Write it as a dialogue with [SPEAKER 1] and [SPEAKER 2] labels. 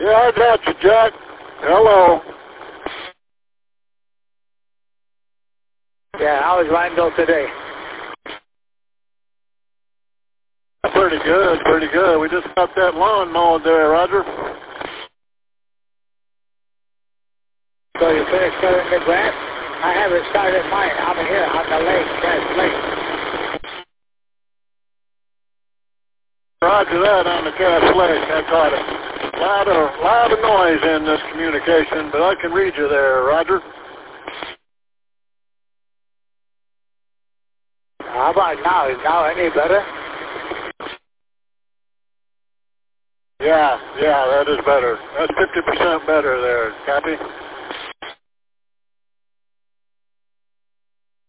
[SPEAKER 1] Yeah, I got you, Jack. Hello.
[SPEAKER 2] Yeah, how is Rhineville today?
[SPEAKER 1] Pretty good, pretty good. We just got that lawn mowed there, Roger.
[SPEAKER 2] So you finished cutting the grass? I haven't started mine. I'm here on the lake, Cass Lake.
[SPEAKER 1] Roger that on the Cass Lake. I caught it. Lot of noise in this communication, but I can read you there, Roger.
[SPEAKER 2] How about now? Is now any better?
[SPEAKER 1] Yeah, that is better. That's 50% better there, Cappy.